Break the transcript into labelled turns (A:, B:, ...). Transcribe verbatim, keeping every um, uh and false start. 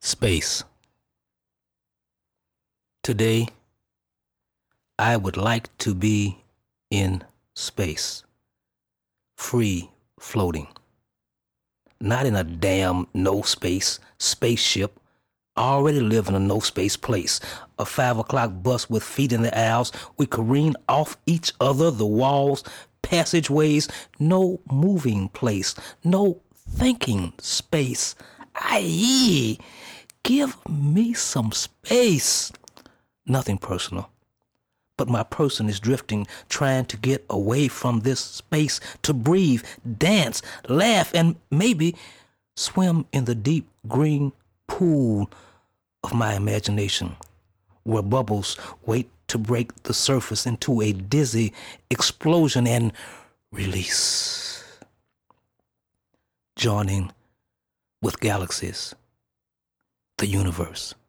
A: Space. Today, I would like to be in space, free floating, not in a damn no space spaceship. I already live in a no space place, a five o'clock bus with feet in the aisles. We careen off each other, the walls, passageways, no moving place, no thinking space. Aye, give me some space. Nothing personal, but my person is drifting, trying to get away from this space, to breathe, dance, laugh, and maybe swim in the deep green pool of my imagination, where bubbles wait to break the surface into a dizzy explosion and release, joining with galaxies, the universe.